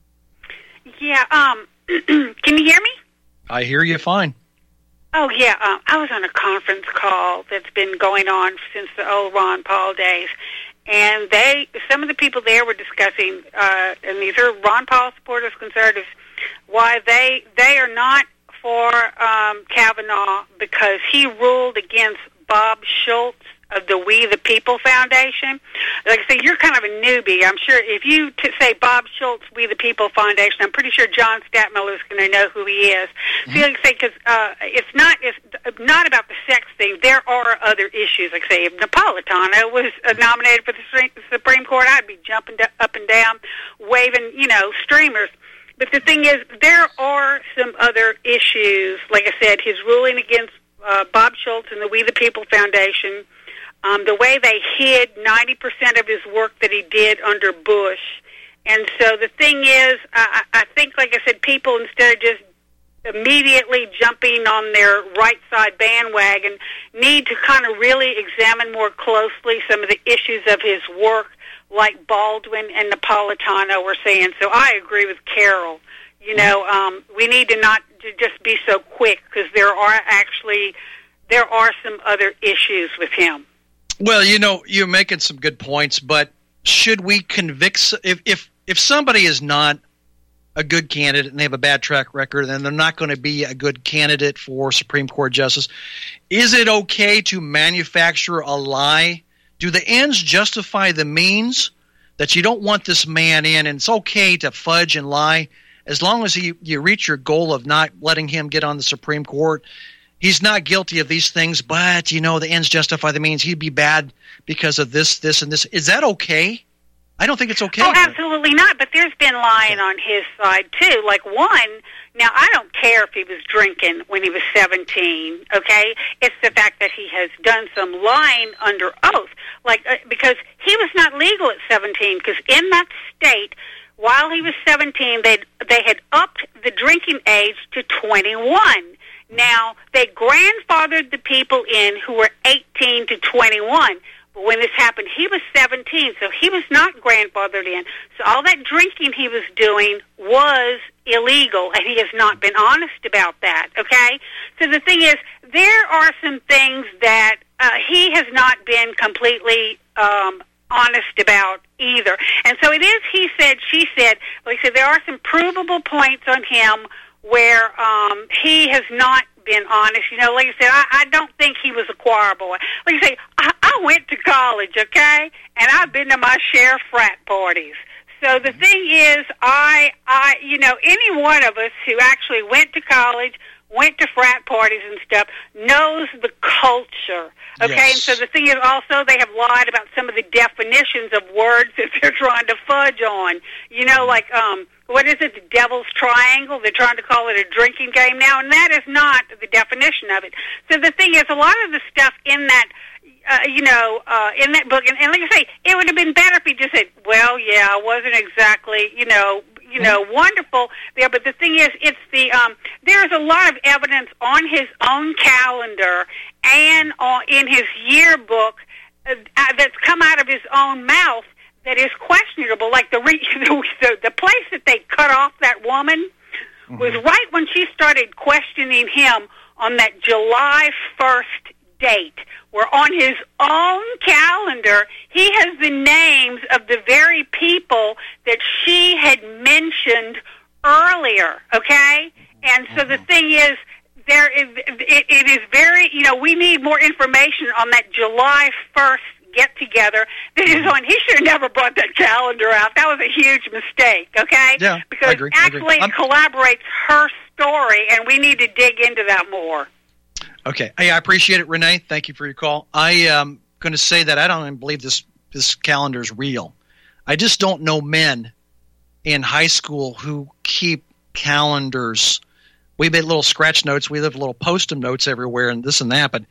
Yeah, um, can you hear me? I hear you fine. Oh, yeah. Um, I was on a conference call that's been going on since the old Ron Paul days, and they, some of the people there were discussing, uh, and these are Ron Paul supporters, conservatives, why they they are not for um, Kavanaugh because he ruled against Bob Schultz of the We the People Foundation. Like I say, you're kind of a newbie. I'm sure if you t- say Bob Schultz, We the People Foundation, I'm pretty sure John Statmiller is going to know who he is. Mm-hmm. So, like I say, because uh, it's not it's not about the sex thing. There are other issues. Like I say, if Napolitano was uh, nominated for the Supreme Court, I'd be jumping up and down, waving, you know, streamers. But the thing is, there are some other issues. Like I said, his ruling against uh, Bob Schultz and the We the People Foundation. Um, the way they hid ninety percent of his work that he did under Bush. And so the thing is, I, I think, like I said, people, instead of just immediately jumping on their right side bandwagon, need to kind of really examine more closely some of the issues of his work, like Baldwin and Napolitano were saying. So I agree with Carol. You know, um, we need to not to just be so quick, because there are actually, there are some other issues with him. Well, you know, you're making some good points, but should we convict if if if somebody is not a good candidate and they have a bad track record, then they're not going to be a good candidate for Supreme Court justice? Is it okay to manufacture a lie? Do the ends justify the means? That you don't want this man in, and it's okay to fudge and lie as long as you, you reach your goal of not letting him get on the Supreme Court. He's not guilty of these things, but, you know, the ends justify the means. He'd be bad because of this, this, and this. Is that okay? I don't think it's okay. Oh, absolutely not. But there's been lying on his side, too. Like, one, now, I don't care if he was drinking when he was seventeen, okay? It's the fact that he has done some lying under oath. Like, uh, because he was not legal at seventeen, because in that state, while he was seventeen, they they had upped the drinking age to twenty-one. Now, they grandfathered the people in who were eighteen to twenty-one. But when this happened, he was seventeen, so he was not grandfathered in. So all that drinking he was doing was illegal, and he has not been honest about that, okay? So the thing is, there are some things that uh, he has not been completely um, honest about either. And so it is he said, she said. Like I said, there are some provable points on him where um, he has not been honest. You know, like I said, I, I don't think he was a choir boy. Like I say, I, I went to college, okay, and I've been to my share of frat parties. So the thing is, I, I, you know, any one of us who actually went to college, went to frat parties and stuff, knows the culture. Okay, yes. And so the thing is also they have lied about some of the definitions of words that they're trying to fudge on. You know, like, um, what is it, the Devil's Triangle? They're trying to call it a drinking game now, and that is not the definition of it. So the thing is, a lot of the stuff in that, uh, you know, uh, in that book, and, and like I say, it would have been better if he just said, well, yeah, I wasn't exactly, you know, you know, wonderful there, but the thing is, it's the, um, there's a lot of evidence on his own calendar and on, in his yearbook uh, that's come out of his own mouth that is questionable. Like the, re- the the place that they cut off that woman mm-hmm. was right when she started questioning him on that July first date, where on his own calendar he has the names of the very people that she had mentioned earlier, okay? And so the thing is, there is, it, it is very, you know, we need more information on that July first get-together that is on. He should have never brought that calendar out. That was a huge mistake, okay? Yeah, because I agree, actually I agree. it corroborates her story, and we need to dig into that more. Okay. Hey, I appreciate it, Renee. Thank you for your call. I am going to say that I don't even believe this, this calendar is real. I just don't know men in high school who keep calendars. We made little scratch notes. We have little post-it notes everywhere and this and that, but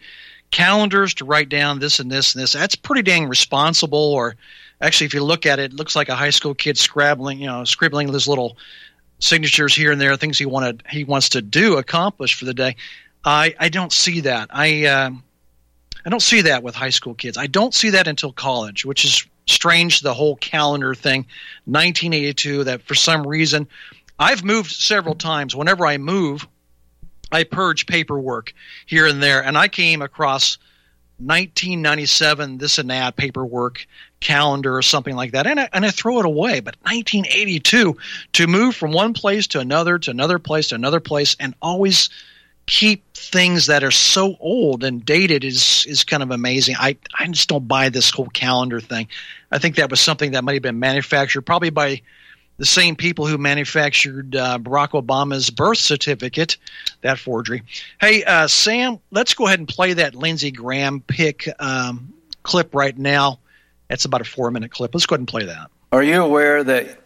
calendars to write down this and this and this. That's pretty dang responsible. Or actually, if you look at it, it looks like a high school kid scribbling, you know, scribbling his little signatures here and there, things he wanted, he wants to do, accomplish for the day. I, I don't see that. I, uh, I don't see that with high school kids. I don't see that until college, which is strange, the whole calendar thing. nineteen eighty-two, that for some reason, I've moved several times. Whenever I move, I purge paperwork here and there, and I came across nineteen ninety-seven, this and that paperwork, calendar or something like that, and I, and I throw it away. But nineteen eighty-two, to move from one place to another, to another place, to another place, and always keep things that are so old and dated is is kind of amazing. I, I just don't buy this whole calendar thing. I think that was something that might have been manufactured probably by the same people who manufactured uh, Barack Obama's birth certificate, that forgery. Hey, uh, Sam, let's go ahead and play that Lindsey Graham pick um, clip right now. It's about a four-minute clip. Let's go ahead and play that. Are you aware that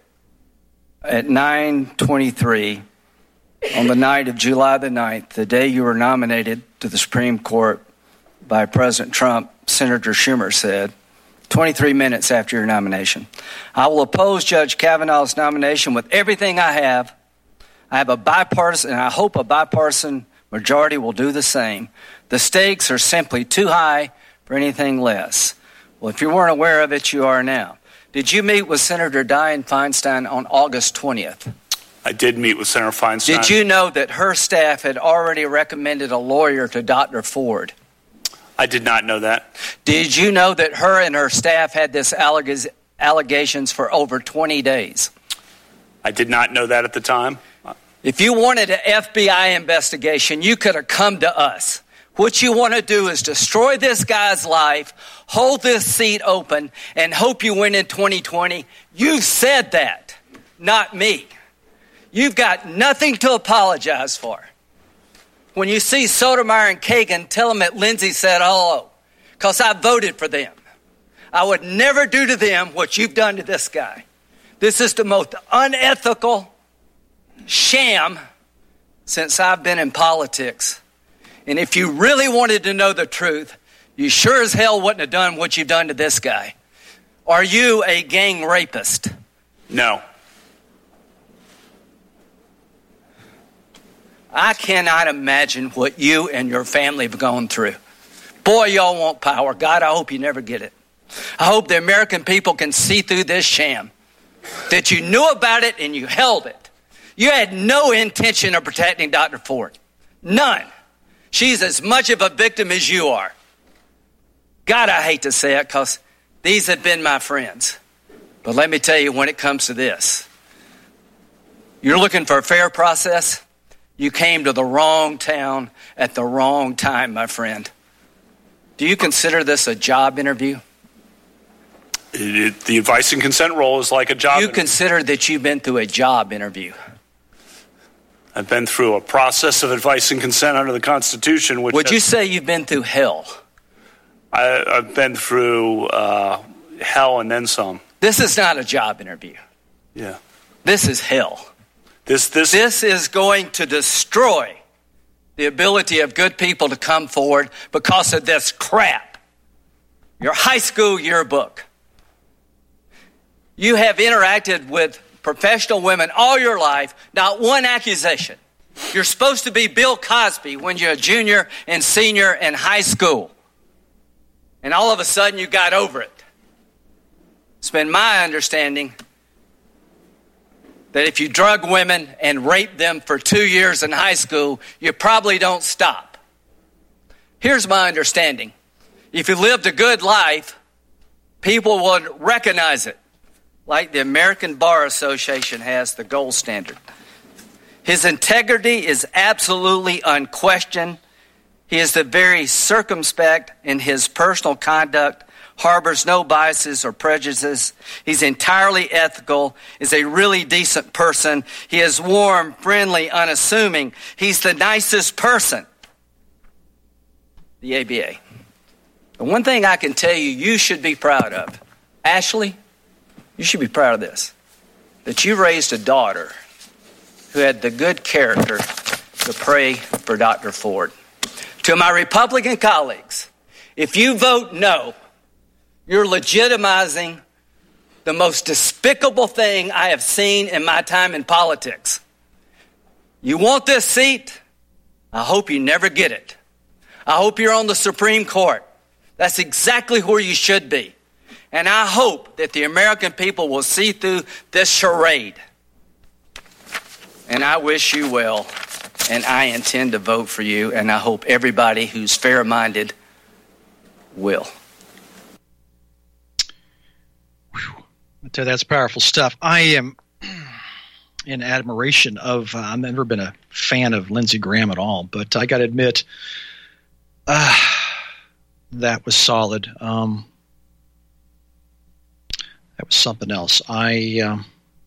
at nine twenty-three, on the night of July the ninth, the day you were nominated to the Supreme Court by President Trump, Senator Schumer said, twenty-three minutes after your nomination, I will oppose Judge Kavanaugh's nomination with everything I have. I have a bipartisan, and I hope a bipartisan majority will do the same. The stakes are simply too high for anything less. Well, if you weren't aware of it, you are now. Did you meet with Senator Dianne Feinstein on August twentieth? I did meet with Senator Feinstein. Did you know that her staff had already recommended a lawyer to Doctor Ford? I did not know that. Did you know that her and her staff had this alleg- allegations for over twenty days? I did not know that at the time. If you wanted an F B I investigation, you could have come to us. What you want to do is destroy this guy's life, hold this seat open, and hope you win in twenty twenty. You said that, not me. You've got nothing to apologize for. When you see Sotomayor and Kagan, tell them that Lindsey said hello, because I voted for them. I would never do to them what you've done to this guy. This is the most unethical sham since I've been in politics. And if you really wanted to know the truth, you sure as hell wouldn't have done what you've done to this guy. Are you a gang rapist? No. I cannot imagine what you and your family have gone through. Boy, y'all want power. God, I hope you never get it. I hope the American people can see through this sham, that you knew about it and you held it. You had no intention of protecting Doctor Ford. None. She's as much of a victim as you are. God, I hate to say it because these have been my friends. But let me tell you, when it comes to this, you're looking for a fair process. You came to the wrong town at the wrong time, my friend. Do you consider this a job interview? It, it, the advice and consent role is like a job You interview. consider that you've been through a job interview. I've been through a process of advice and consent under the Constitution. Which Would has, you say you've been through hell? I, I've been through uh, hell and then some. This is not a job interview. Yeah. This is hell. This, this, this is going to destroy the ability of good people to come forward because of this crap. Your high school yearbook. You have interacted with professional women all your life, not one accusation. You're supposed to be Bill Cosby when you're a junior and senior in high school. And all of a sudden you got over it. It's been my understanding that if you drug women and rape them for two years in high school, you probably don't stop. Here's my understanding. If you lived a good life, people would recognize it, like the American Bar Association has the gold standard. His integrity is absolutely unquestioned. He is the very circumspect in his personal conduct, harbors no biases or prejudices. He's entirely ethical, is a really decent person. He is warm, friendly, unassuming. He's the nicest person. The A B A. The one thing I can tell you, you should be proud of. Ashley, you should be proud of this. That you raised a daughter who had the good character to pray for Doctor Ford. To my Republican colleagues, If you vote no, you're legitimizing the most despicable thing I have seen in my time in politics. You want this seat? I hope you never get it. I hope you're on the Supreme Court. That's exactly where you should be. And I hope that the American people will see through this charade. And I wish you well, and I intend to vote for you, and I hope everybody who's fair-minded will. Whew. I tell you, that's powerful stuff. I am in admiration of, uh, I've never been a fan of Lindsey Graham at all, but I got to admit, uh, that was solid. Um, that was something else. I um,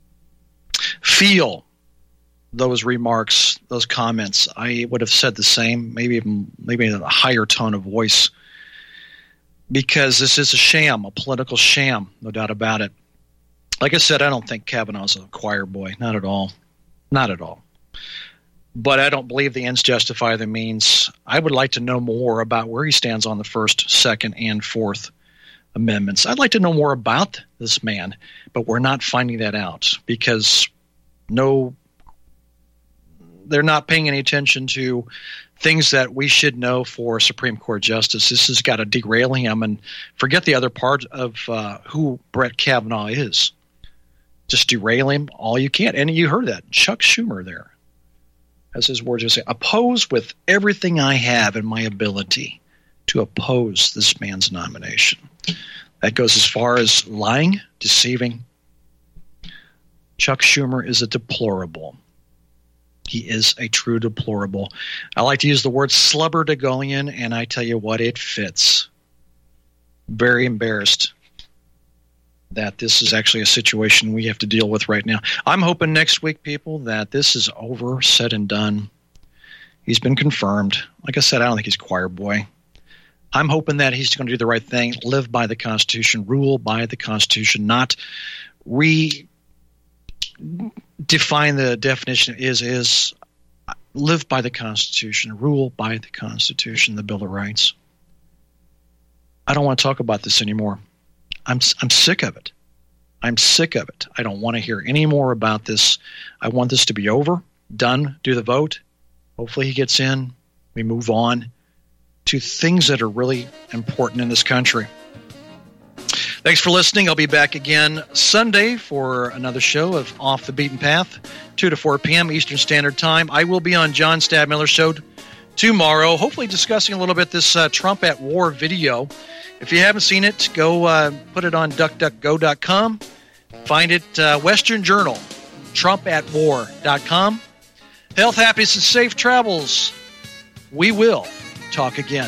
feel those remarks, those comments. I would have said the same, maybe even maybe in a higher tone of voice, because this is a sham, a political sham, no doubt about it. Like I said, I don't think Kavanaugh's a choir boy, not at all, not at all. But I don't believe the ends justify the means. I would like to know more about where he stands on the First, Second, and Fourth Amendments. I'd like to know more about this man, but we're not finding that out because no, they're not paying any attention to things that we should know for Supreme Court justice. This has got to derail him, and forget the other part of uh, who Brett Kavanaugh is. Just derail him all you can. And you heard that. Chuck Schumer there, as his words would say, oppose with everything I have in my ability to oppose this man's nomination. That goes as far as lying, deceiving. Chuck Schumer is a deplorable. He is a true deplorable. I like to use the word slubberdagolian, and I tell you what, it fits. Very embarrassed that this is actually a situation we have to deal with right now. I'm hoping next week, people, that this is over, said and done. He's been confirmed. Like I said, I don't think he's choir boy. I'm hoping that he's going to do the right thing, live by the Constitution, rule by the Constitution, not re- define the definition is is live by the Constitution, rule by the Constitution, the Bill of Rights. I don't want to talk about this anymore. I'm I'm sick of it. I'm sick of it. I don't want to hear any more about this. I want this to be over, done, do the vote. Hopefully he gets in. We move on to things that are really important in this country. Thanks for listening. I'll be back again Sunday for another show of Off the Beaten Path, two to four p.m. Eastern Standard Time. I will be on John Stadmiller Show tomorrow, hopefully discussing a little bit this uh, Trump at War video. If you haven't seen it, go uh, put it on duck duck go dot com. Find it, uh, Western Journal, trump at war dot com. Health, happiness, and safe travels. We will talk again.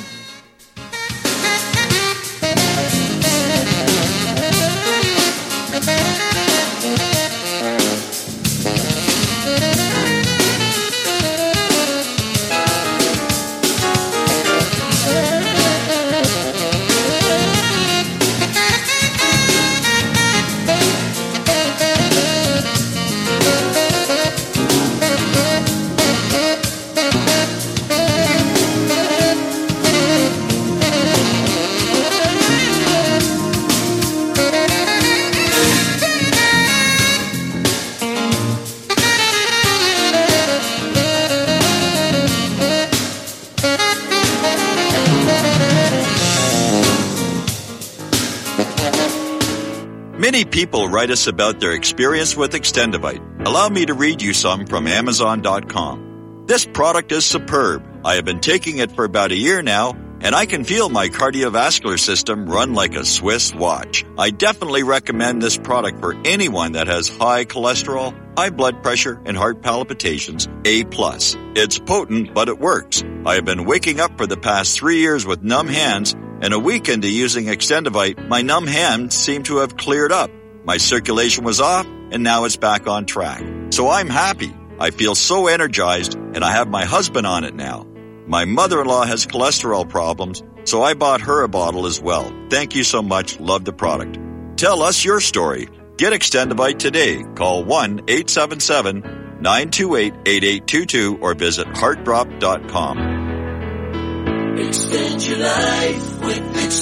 Many people write us about their experience with Extendivite. Allow me to read you some from Amazon dot com. This product is superb. I have been taking it for about a year now, and I can feel my cardiovascular system run like a Swiss watch. I definitely recommend this product for anyone that has high cholesterol, high blood pressure, and heart palpitations, A plus. It's potent, but it works. I have been waking up for the past three years with numb hands, and a week into using Extendivite, my numb hands seem to have cleared up. My circulation was off, and now it's back on track. So I'm happy. I feel so energized, and I have my husband on it now. My mother-in-law has cholesterol problems, so I bought her a bottle as well. Thank you so much. Love the product. Tell us your story. Get Extendivite today. Call one eight seven seven, nine two eight, eight eight two two or visit heart drop dot com. Extend your life with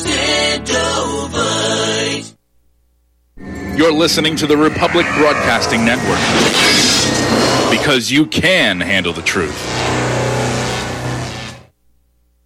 Extendovite. You're listening to the Republic Broadcasting Network. Because you can handle the truth.